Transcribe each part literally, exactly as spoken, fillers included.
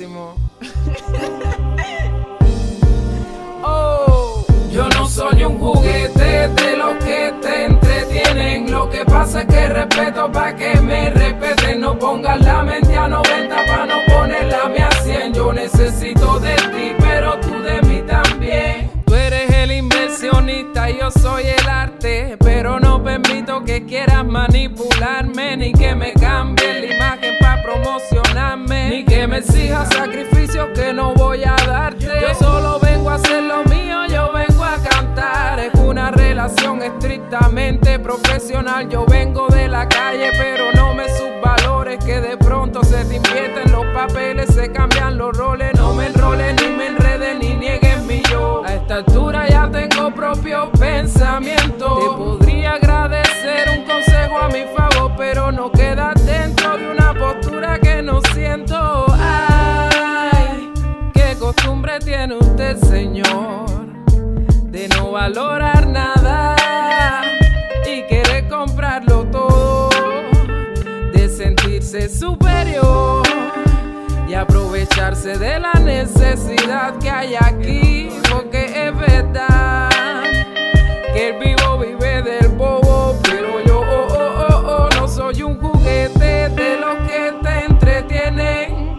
durísimo. Oh. Yo no soy un juguete de los que te entretienen. Lo que pasa es que respeto pa' que me respeten. No pongas la mente a noventa pa' no ponerla a mi a cien. Yo necesito de ti, pero tú de mí también. Tú eres el inversionista, yo soy el arte, pero no permito que quieras manipularme, ni que me cambie la imagen pa' promocionarme, ni que me exijas sacrificios que no voy a darte. Yo solo vengo a hacer lo mío, yo vengo a cantar. Es una relación estrictamente profesional. Yo vengo de la calle, pero no me subvalores, que de pronto se te invierten los papeles, se cambian los roles. No me enroles, ni me enredes, ni niegues mi yo. A esta altura ya tengo propio pensamiento. Te podría agradecer un consejo a mi favor, pero no queda dentro de una postura que no siento. Ay, qué costumbre tiene usted, señor, de no valorar nada y querer comprarlo todo, de sentirse superior y aprovecharse de la necesidad que hay aquí. Porque es verdad que el vivo vive del bobo, pero yo oh, oh, oh, oh, no soy un juguete de los que te entretienen.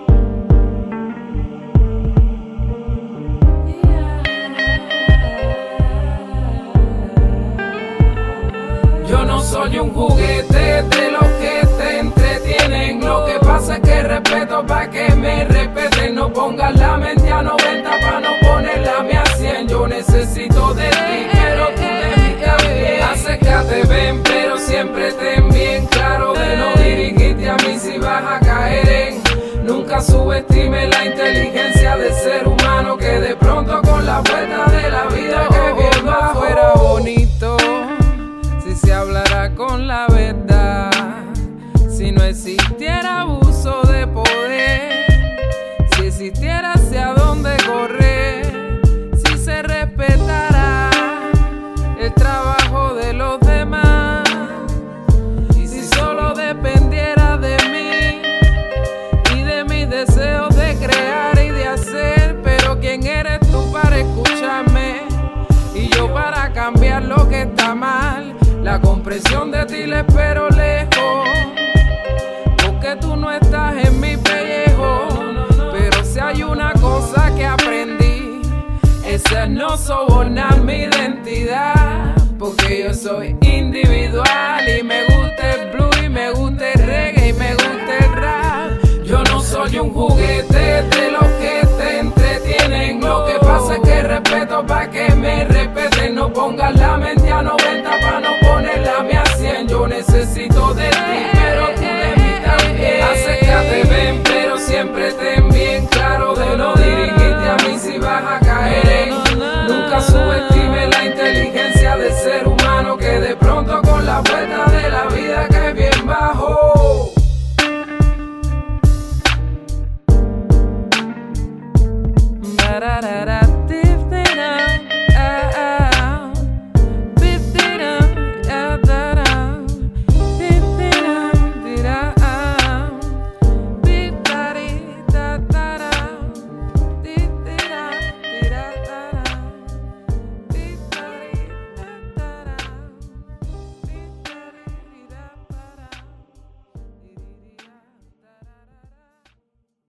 Yo no soy un juguete de los que te entretienen. Lo que pasa es que respeto pa' que me respeten. No pongas la mente a noventa pa' no ponerla a mi a cien. Yo necesito de ti, pero tú de mí también. Acércate, ven, pero siempre ten bien claro de no dirigirte a mí si vas a caer en. Nunca subestime la inteligencia del ser humano, que de pronto con la vuelta de la vida que bien va fuera bonito si se hablara con la verdad, si no existiera abuso de poder, si existiera hacia dónde correr, si se respetara el trabajo de los demás, y si solo dependiera de mí y de mis deseos de crear y de hacer. Pero ¿quién eres tú para escucharme y yo para cambiar lo que está mal? La comprensión de ti la espero lejos, porque tú no estás en mi pellejo. Pero si hay una cosa que aprendí, esa es no sobornar mi identidad, porque yo soy individual y me gusta el blues y me gusta el reggae y me gusta el rap. Yo no soy un juguete de los que te entretienen. Lo que pasa es que respeto pa' que me respeten. No pongas la mente a noventa pa' no ponerla a mi a cien. Yo necesito de ti, pero tú de mí también. Acércate, ven, pero siempre ten bien claro de no dirigirte a mí si vas a caer en. Nunca subestime la inteligencia del ser humano, que de pronto